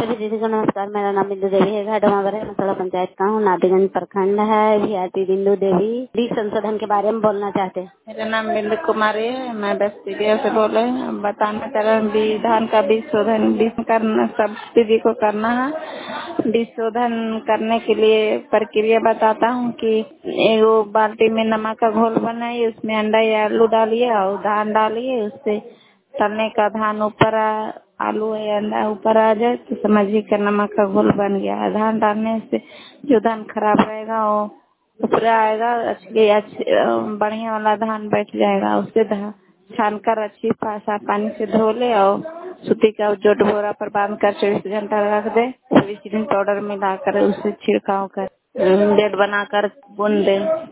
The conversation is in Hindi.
सभी दीदी को नमस्कार। मेरा नाम बिंदु देवी है। घाटमावर है, मसला पंचायत का हूँ। नादीगंज प्रखंड है। वीआईपी बिंदु देवी। बीज संशोधन के बारे में बोलना चाहते हैं। मेरा नाम बिंदु कुमारी है। मैं बस्तीरिया से बोल रही हूँ। बताना चाह रहा हूँ धान का बीज शोधन बीज करना सब दीदी को करना है। बीज शोधन करने के लिए प्रक्रिया बताता हूँ कि एगो बाल्टी में नमक का घोल बनाइए, उसमें अंडा या आलू डालिए और धान डालिए। उससे तलने का धान ऊपर आलू या अंडा ऊपर आ जाए तो समझिए कि नमक का घोल बन गया है। धान डालने से जो धान खराब रहेगा वो ऊपर आएगा, अच्छी बढ़िया वाला धान बैठ जाएगा। उससे छान कर अच्छी साफ पानी से धो ले और सूती का जो डोरा पर बांध कर 24 घंटा रख दे। ब्लीचिंग पाउडर मिलाकर उससे छिड़काव कर बेड बनाकर बुन दे।